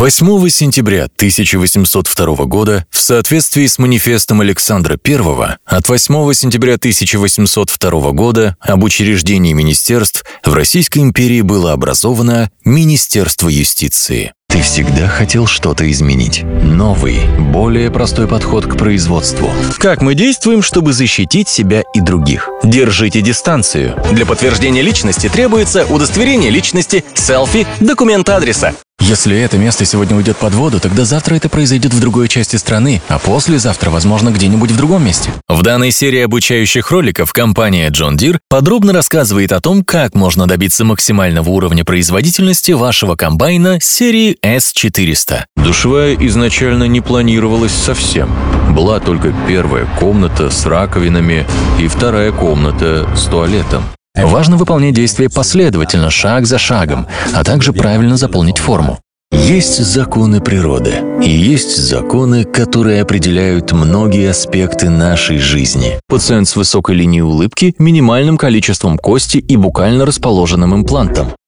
8 сентября 1802 года в соответствии с манифестом Александра I от 8 сентября 1802 года об учреждении министерств в Российской империи было образовано Министерство юстиции. Ты всегда хотел что-то изменить. Новый, более простой подход к производству. Как мы действуем, чтобы защитить себя и других? Держите дистанцию. Для подтверждения личности требуется удостоверение личности, селфи, документ адреса. Если это место сегодня уйдет под воду, тогда завтра это произойдет в другой части страны, а послезавтра, возможно, где-нибудь в другом месте. В данной серии обучающих роликов компания John Deere подробно рассказывает о том, как можно добиться максимального уровня производительности вашего комбайна серии S400. Душевая изначально не планировалась совсем. Была только первая комната с раковинами и вторая комната с туалетом. Важно выполнять действия последовательно, шаг за шагом, а также правильно заполнить форму. Есть законы природы, и есть законы, которые определяют многие аспекты нашей жизни. Пациент с высокой линией улыбки, минимальным количеством кости и букально расположенным имплантом.